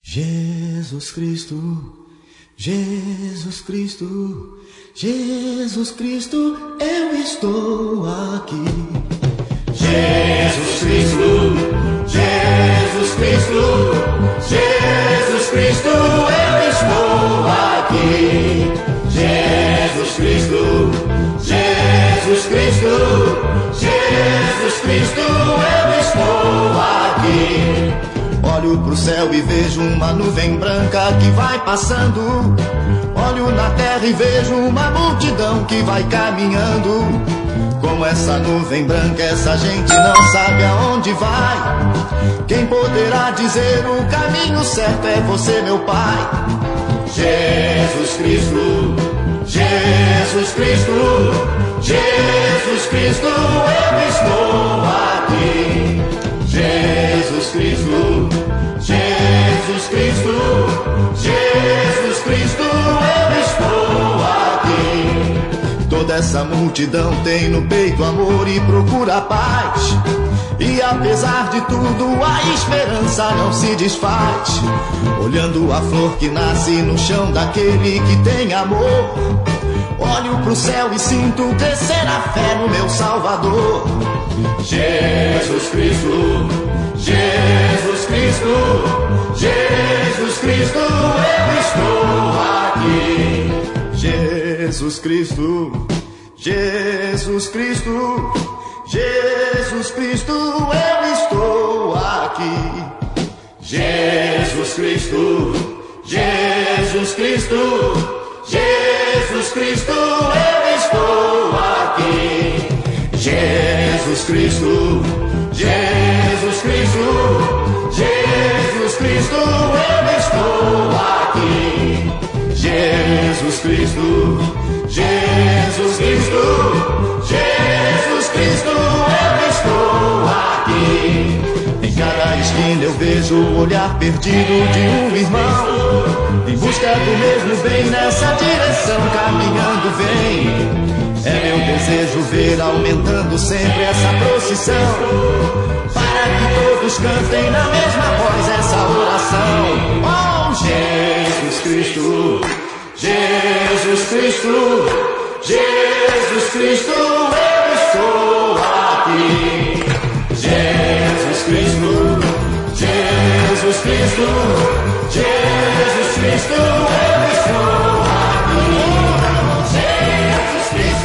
Jesus Cristo, Jesus Cristo, Jesus Cristo, eu estou aqui. Jesus Cristo, Jesus Cristo, Jesus Cristo, eu estou aqui. Jesus Cristo, Jesus Cristo, Jesus Cristo, eu estou aqui. Olho pro céu e vejo uma nuvem branca que vai passando. Olho na terra e vejo uma multidão que vai caminhando. Com essa nuvem branca essa gente não sabe aonde vai. Quem poderá dizer o caminho certo é você, meu Pai. Jesus Cristo, Jesus Cristo, Jesus Cristo, eu estou aqui. Jesus Cristo, Jesus Cristo, Jesus Cristo, eu estou aqui. Toda essa multidão tem no peito amor e procura paz. E apesar de tudo a esperança não se desfaz. Olhando a flor que nasce no chão daquele que tem amor, olho pro céu e sinto crescer a fé no meu Salvador. Jesus Cristo, Jesus Cristo, Jesus Cristo, eu estou aqui. Jesus Cristo, Jesus Cristo, Jesus Cristo, eu estou aqui. Jesus Cristo, Jesus Cristo, Jesus Cristo, eu estou aqui. Jesus Cristo, Jesus Cristo, Jesus Cristo, eu estou aqui. Jesus Cristo, Jesus Cristo, Jesus Cristo, eu estou aqui. Em cada esquina eu vejo o olhar perdido de um irmão, em busca do mesmo bem, nessa direção caminhando vem. É meu desejo ver aumentando sempre essa procissão, para que todos cantem na mesma voz essa oração. Oh, Jesus Cristo, Jesus Cristo, Jesus Cristo, eu estou aqui. Jesus Cristo, Jesus Cristo, Jesus Cristo, eu estou aqui. Jesus Cristo.